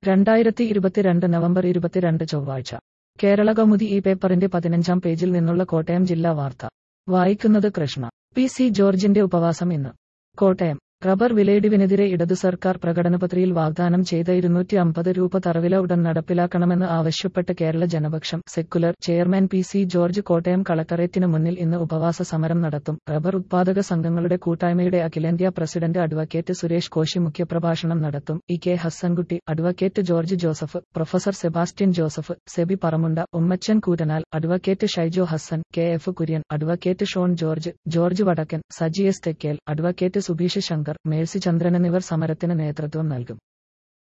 2022 November 22 ചൊവ്വാഴ്ച കേരളകൗമുദി ഈ പേപ്പറിന്റെ 15-ാം പേജിൽ നിന്നുള്ള കോട്ടയം ജില്ലാ വാർത്ത വായിക്കുന്നത് കൃഷ്ണ. പി.സി. ജോർജിന്റെ ഉപവാസം ഇന്ന്. കോട്ടയം. റബ്ബർ വിലയിടിവിനെതിരെ ഇടതു സർക്കാർ പ്രകടനപത്രികയിൽ വാഗ്ദാനം ചെയ്ത 250 രൂപ തറവില ഉടൻ നടപ്പിലാക്കണമെന്ന് ആവശ്യപ്പെട്ട് Kerala Janapaksham secular chairman P C. George Kottayam കളക്ടറേറ്റിന് മുന്നിൽ ഇന്ന് ഉപവാസ സമരം നടത്തും. റബ്ബർ ഉത്പാദക സംഘങ്ങളുടെ കൂട്ടായ്മയുടെ അഖിലേന്ത്യാ പ്രസിഡന്റ് അഡ്വക്കേറ്റ് സുരേഷ് കോശി മുഖ്യപ്രഭാഷണം നടത്തും. E K. Hassankutty, advocate George Joseph, professor Sebastian Joseph, Seby Paramunda, Ummachan Koottanal, advocate Shaijo Hassan, K F. Kurian, advocate Shone George, George Vadakkan, Saji S Thekkel, advocate Subeesh Shankar, Mercy Chandran എന്നിവർ സമരത്തിന് നേതൃത്വം നൽകും.